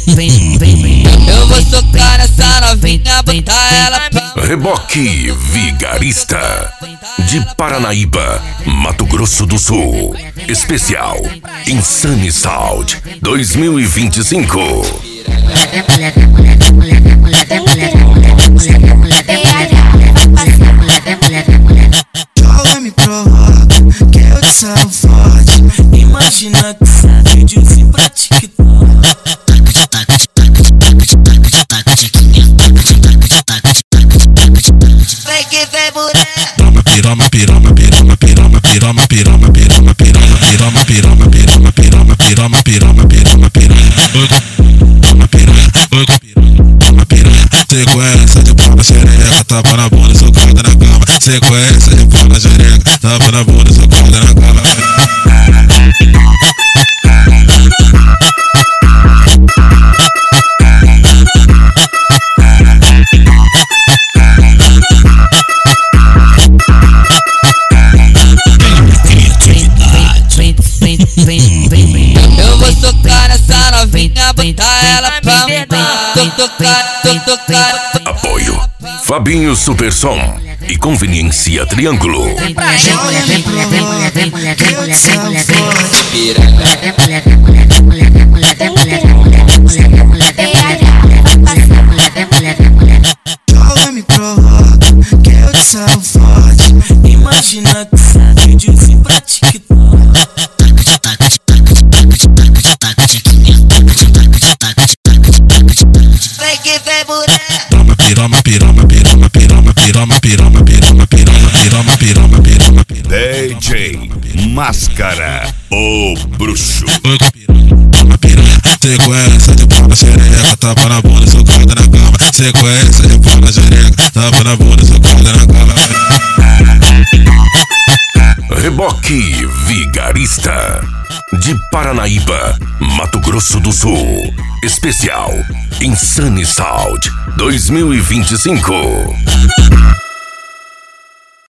Eu vou socar nessa novinha, botar ela pra... Reboque Vigarista de Paranaíba, Mato Grosso do Sul. Especial Insane Sound 2025. Joga, me provoca, que eu te salvo forte. Imagina que videozinho pra TikTok. Vem que vem, boneca. Pirama, pirama, pirama, pirama, pirama, pirama, pirama, pirama, pirama, pirama, pirama, pirama, pirama, pirama, pirama, pirama, sequência de pau na xereca, tapa na bunda e socada na cama. Sequência de pau na xereca, tapa na bunda e socada na cama. Eu vou socar nessa novinha, botar ela pra mim. Tô tocando. Apoio Fabinho Super Som e Conveniência Triângulo. Joga, me provoca, que eu te salvo forte. Joga, me provoca, que eu te salvo forte. Imagina que videozinho pra TikTok. Vem que vem, boneca. Pirama, pirama, pirama, pirama, pirama, pirama, pirama, pirama, pirama, pirama, pirama, pirama. DJ Máscara, o bruxo. Sequência de pau na xereca, tapa na bunda e socada na cama. Sequência de pau na xereca, tapa na bunda e socada na cama. Reboque Vigarista de Paranaíba, Mato Grosso do Sul. Especial Insane Sound 2025.